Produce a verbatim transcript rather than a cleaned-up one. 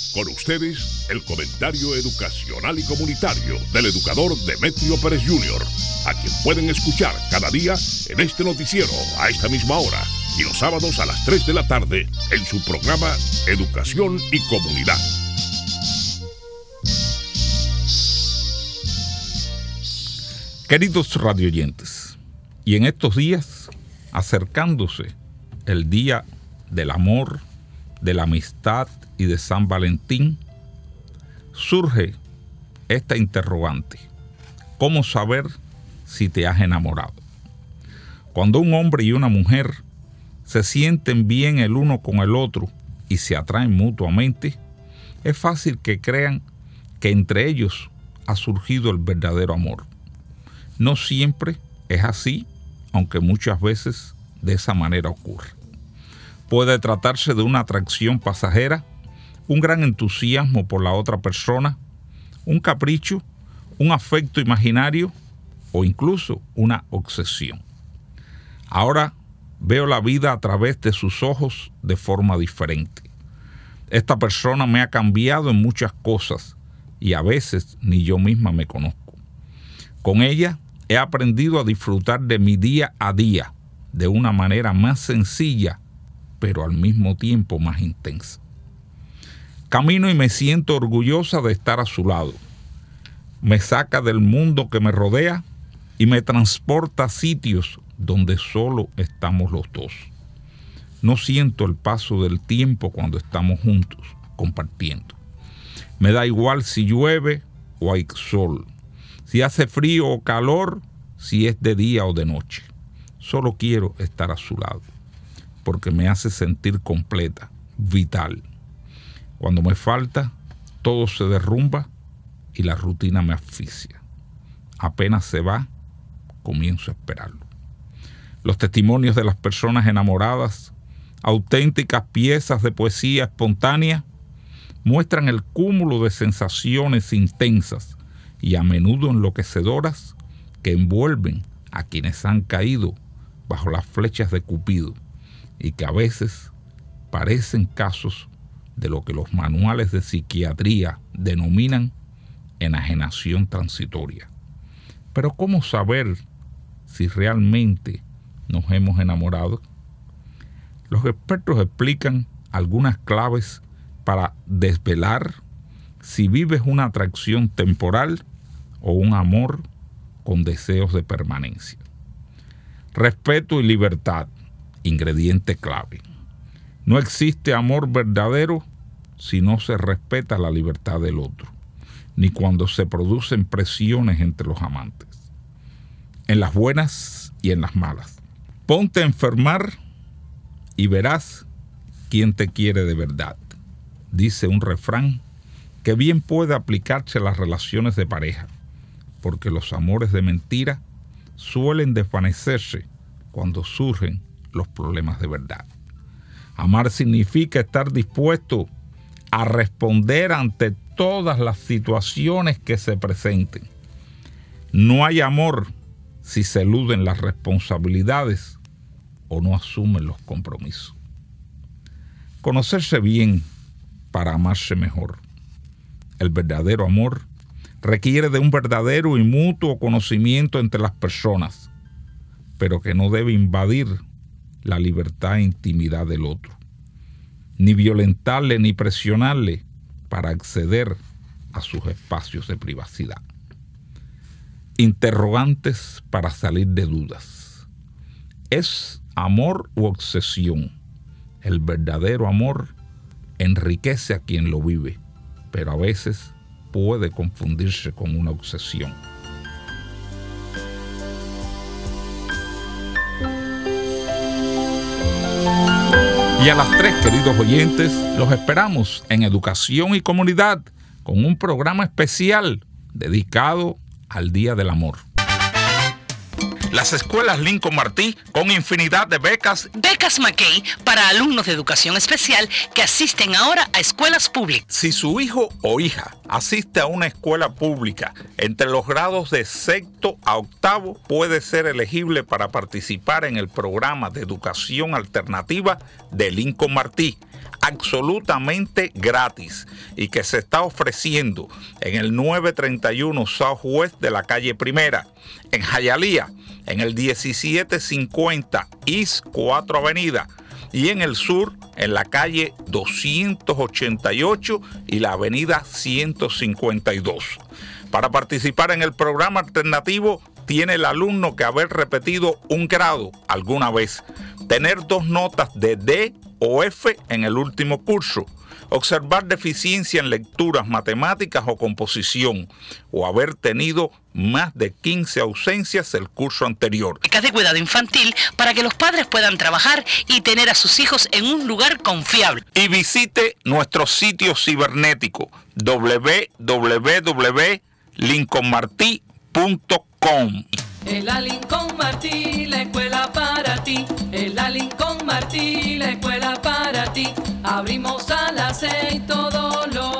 Con ustedes, el comentario educacional y comunitario del educador Demetrio Pérez junior, a quien pueden escuchar cada día en este noticiero a esta misma hora y los sábados a las tres de la tarde en su programa Educación y Comunidad. Queridos radioyentes, y en estos días, acercándose el Día del Amor, de la Amistad y de San Valentín, surge esta interrogante: ¿cómo saber si te has enamorado? Cuando un hombre y una mujer se sienten bien el uno con el otro y se atraen mutuamente, es fácil que crean que entre ellos ha surgido el verdadero amor. No siempre es así, aunque muchas veces de esa manera ocurre. Puede tratarse de una atracción pasajera, un gran entusiasmo por la otra persona, un capricho, un afecto imaginario o incluso una obsesión. Ahora veo la vida a través de sus ojos de forma diferente. Esta persona me ha cambiado en muchas cosas y a veces ni yo misma me conozco. Con ella he aprendido a disfrutar de mi día a día de una manera más sencilla, pero al mismo tiempo más intensa. Camino y me siento orgullosa de estar a su lado. Me saca del mundo que me rodea y me transporta a sitios donde solo estamos los dos. No siento el paso del tiempo cuando estamos juntos, compartiendo. Me da igual si llueve o hay sol, si hace frío o calor, si es de día o de noche. Solo quiero estar a su lado, porque me hace sentir completa, vital. Cuando me falta, todo se derrumba y la rutina me asfixia. Apenas se va, comienzo a esperarlo. Los testimonios de las personas enamoradas, auténticas piezas de poesía espontánea, muestran el cúmulo de sensaciones intensas y a menudo enloquecedoras que envuelven a quienes han caído bajo las flechas de Cupido y que a veces parecen casos de lo que los manuales de psiquiatría denominan enajenación transitoria. Pero ¿cómo saber si realmente nos hemos enamorado? Los expertos explican algunas claves para desvelar si vives una atracción temporal o un amor con deseos de permanencia. Respeto y libertad, ingrediente clave. No existe amor verdadero si no se respeta la libertad del otro, ni cuando se producen presiones entre los amantes, en las buenas y en las malas. Ponte a enfermar y verás quién te quiere de verdad, dice un refrán que bien puede aplicarse a las relaciones de pareja, porque los amores de mentira suelen desvanecerse cuando surgen los problemas de verdad. Amar significa estar dispuesto a responder ante todas las situaciones que se presenten. No hay amor si se eluden las responsabilidades o no asumen los compromisos. Conocerse bien para amarse mejor. El verdadero amor requiere de un verdadero y mutuo conocimiento entre las personas, pero que no debe invadir la libertad e intimidad del otro, ni violentarle ni presionarle para acceder a sus espacios de privacidad. Interrogantes para salir de dudas. ¿Es amor u obsesión? El verdadero amor enriquece a quien lo vive, pero a veces puede confundirse con una obsesión. Y a las tres, queridos oyentes, los esperamos en Educación y Comunidad con un programa especial dedicado al Día del Amor. Las escuelas Lincoln Martí con infinidad de becas. Becas McKay para alumnos de educación especial que asisten ahora a escuelas públicas. Si su hijo o hija asiste a una escuela pública entre los grados de sexto a octavo, puede ser elegible para participar en el programa de educación alternativa de Lincoln Martí, absolutamente gratis y que se está ofreciendo en el novecientos treinta y uno Southwest de la calle Primera, en Hialeah, en el diecisiete cincuenta East cuatro Avenida, y en el sur, en la calle doscientos ochenta y ocho y la avenida ciento cincuenta y dos. Para participar en el programa alternativo, tiene el alumno que haber repetido un grado alguna vez, tener dos notas de D o F en el último curso, observar deficiencia en lecturas, matemáticas o composición, o haber tenido más de quince ausencias el curso anterior. Becas de cuidado infantil para que los padres puedan trabajar y tener a sus hijos en un lugar confiable. Y visite nuestro sitio cibernético doble u doble u doble u punto lincoln martí punto com. En la Lincoln Martí, la escuela para ti. En la Lincoln Martí, la escuela para ti. Abrimos a las seis todos los